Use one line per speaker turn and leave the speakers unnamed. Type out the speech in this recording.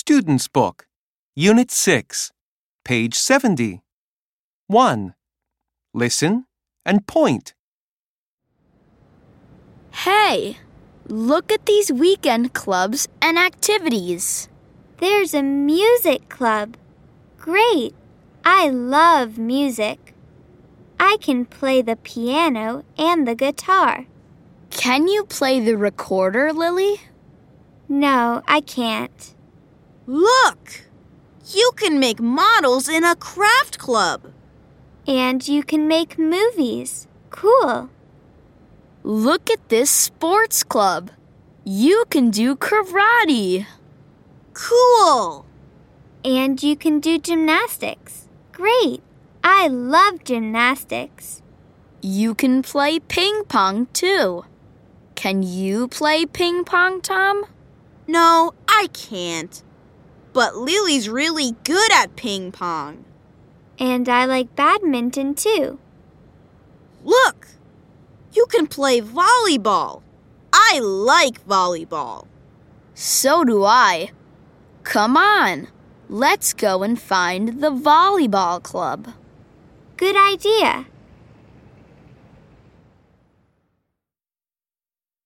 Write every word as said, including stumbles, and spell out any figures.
Student's Book, Unit six, page seventy. one. Listen and point.
Hey, look at these weekend clubs and activities.
There's a music club. Great! I love music. I can play the piano and the guitar.
Can you play the recorder, Lily?
No, I can't.
Look! You can make models in a craft club.
And you can make movies. Cool.
Look at this sports club. You can do karate.
Cool!
And you can do gymnastics. Great! I love gymnastics.
You can play ping pong, too. Can you play ping pong, Tom?
No, I can't. But Lily's really good at ping pong.
And I like badminton, too.
Look! You can play volleyball. I like volleyball.
So do I. Come on, let's go and find the volleyball club.
Good idea.